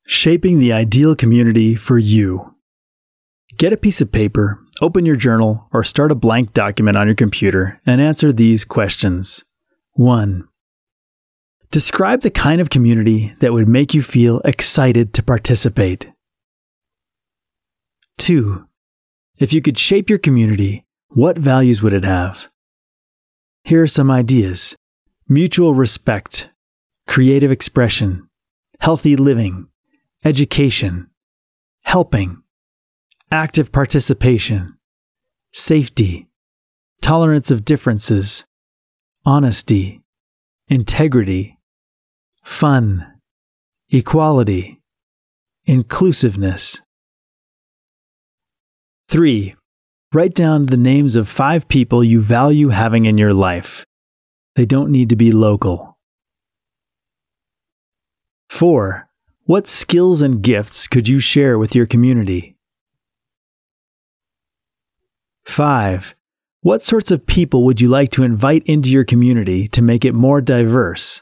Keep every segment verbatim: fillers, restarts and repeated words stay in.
Shaping the ideal community for you. Get a piece of paper, open your journal, or start a blank document on your computer and answer these questions. one. Describe the kind of community that would make you feel excited to participate. two. If you could shape your community, what values would it have? Here are some ideas: mutual respect, creative expression, healthy living, education, helping, active participation, safety, tolerance of differences, honesty, integrity, fun, equality, inclusiveness. three. Write down the names of five people you value having in your life. They don't need to be local. four. What skills and gifts could you share with your community? five. What sorts of people would you like to invite into your community to make it more diverse?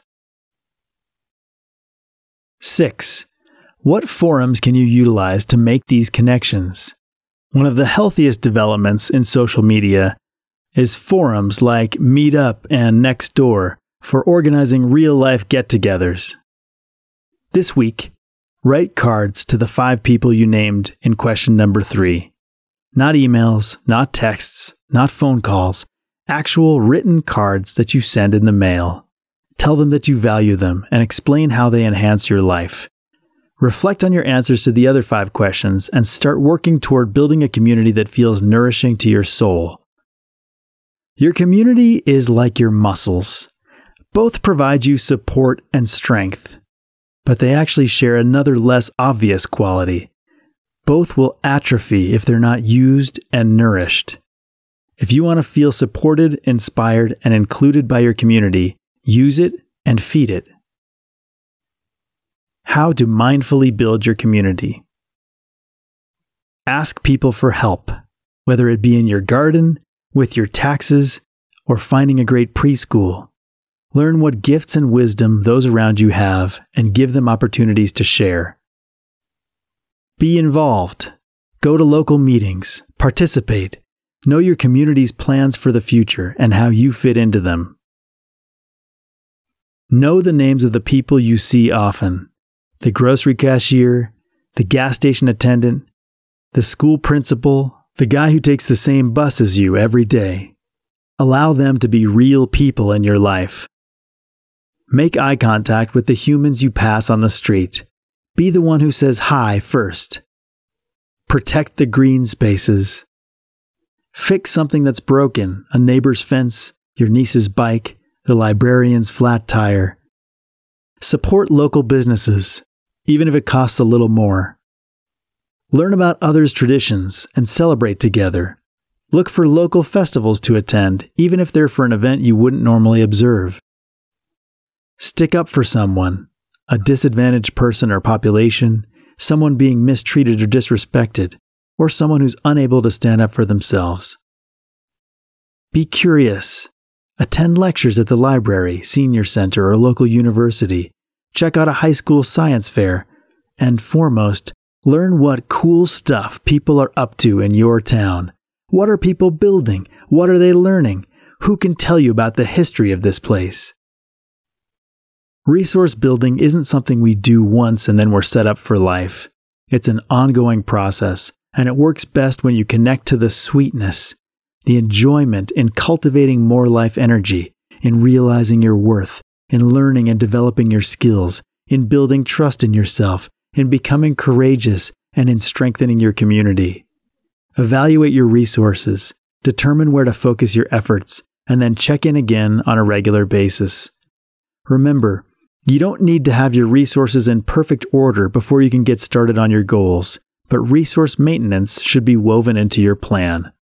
six. What forums can you utilize to make these connections? One of the healthiest developments in social media is forums like Meetup and Nextdoor for organizing real-life get-togethers. This week, write cards to the five people you named in question number three. Not emails, not texts, not phone calls, actual written cards that you send in the mail. Tell them that you value them and explain how they enhance your life. Reflect on your answers to the other five questions and start working toward building a community that feels nourishing to your soul. Your community is like your muscles. Both provide you support and strength, but they actually share another less obvious quality. Both will atrophy if they're not used and nourished. If you want to feel supported, inspired, and included by your community, use it and feed it. How to mindfully build your community. Ask people for help, whether it be in your garden, with your taxes, or finding a great preschool. Learn what gifts and wisdom those around you have and give them opportunities to share. Be involved. Go to local meetings. Participate. Know your community's plans for the future and how you fit into them. Know the names of the people you see often. The grocery cashier, the gas station attendant, the school principal, the guy who takes the same bus as you every day. Allow them to be real people in your life. Make eye contact with the humans you pass on the street. Be the one who says hi first. Protect the green spaces. Fix something that's broken, a neighbor's fence, your niece's bike, the librarian's flat tire. Support local businesses, even if it costs a little more. Learn about others' traditions and celebrate together. Look for local festivals to attend, even if they're for an event you wouldn't normally observe. Stick up for someone, a disadvantaged person or population, someone being mistreated or disrespected, or someone who's unable to stand up for themselves. Be curious. Attend lectures at the library, senior center, or local university. Check out a high school science fair. And foremost, learn what cool stuff people are up to in your town. What are people building? What are they learning? Who can tell you about the history of this place? Resource building isn't something we do once and then we're set up for life. It's an ongoing process, and it works best when you connect to the sweetness, the enjoyment in cultivating more life energy, in realizing your worth, in learning and developing your skills, in building trust in yourself, in becoming courageous, and in strengthening your community. Evaluate your resources, determine where to focus your efforts, and then check in again on a regular basis. Remember, you don't need to have your resources in perfect order before you can get started on your goals, but resource maintenance should be woven into your plan.